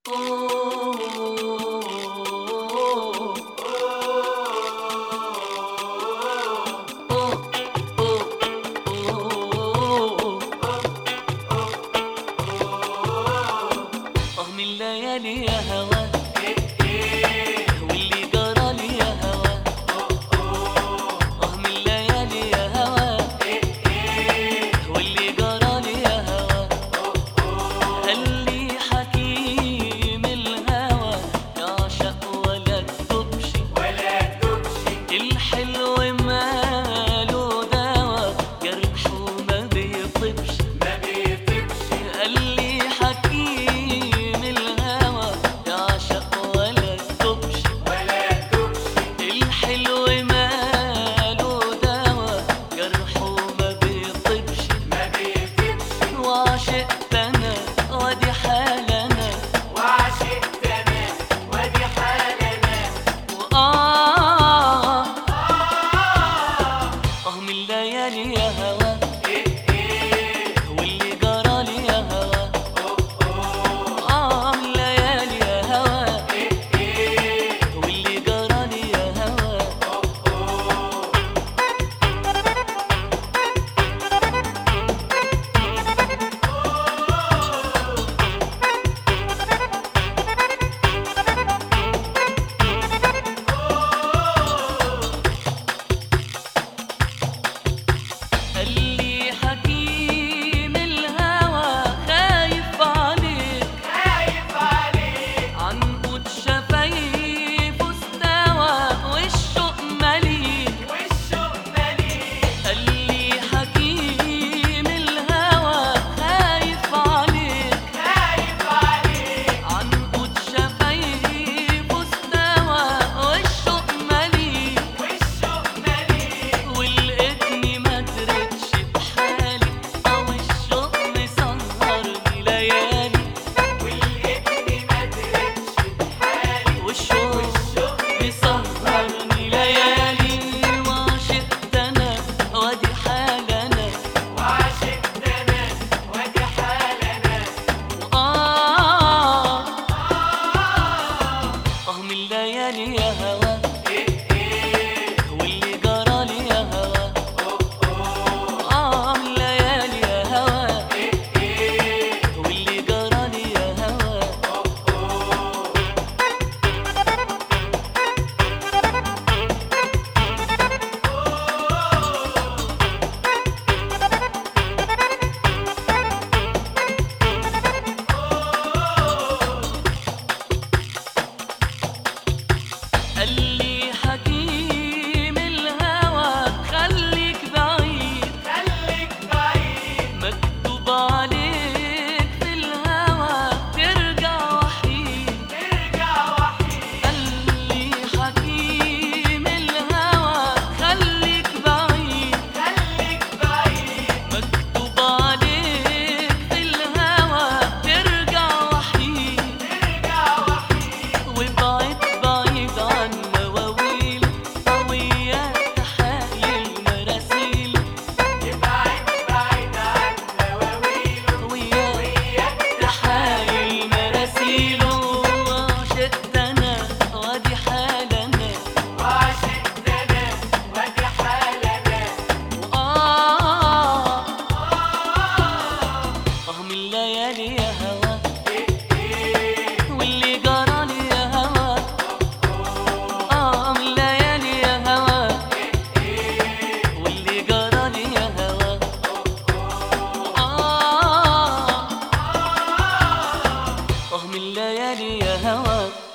من الليالي يا هوا واللي جرالي يا هوا من الليالي يا هوا واللي جرالي يا هوا قال لي حكيم الهوى يعشق ولا تدوبش الحلو ماله دوا جرحه ما بيطيبش قال لي حكيم الهوى يعشق ولا تدوبش الحلو ماله دوا جرحه ما بيطيبش وعشقت انا وادي حالنا من الليالي يا هوا واللي جرالي يا هوا من الليالي يا هوا واللي جرالي يا هوا قال لي حكيم الهوى خايف عليك عنقود شفايفه استوى والشوق مليك قال لي حكيم الهوى خايف عليك عنقود شفايفه استوى والشوق مليك ولقيتني ما درتش بحالي او الشوق مسهرني ليالي والشوق مسهرني ليالي وعشقت انا وادي حالنا من الليالي يا هوا واللي جرالي يا هوا من الليالي يا هوا واللي جرالي يا هوا قال لي حكيم الهوى خليك بعيد مكتوب عليك في الهوى ترجع وحيد قال لي حكيم الهوى خليك بعيد مكتوب عليك في الهوى ترجع وحيد وابعد بعيد عن مواويل وياك تحايل مراسيل وياك تحايل مراسيل وعشقت انا وادي حالنا من الليالي يا هوا واللي جرالي يا هوا من الليالي يا هوا واللي جرالي يا هوا من الليالي يا هوا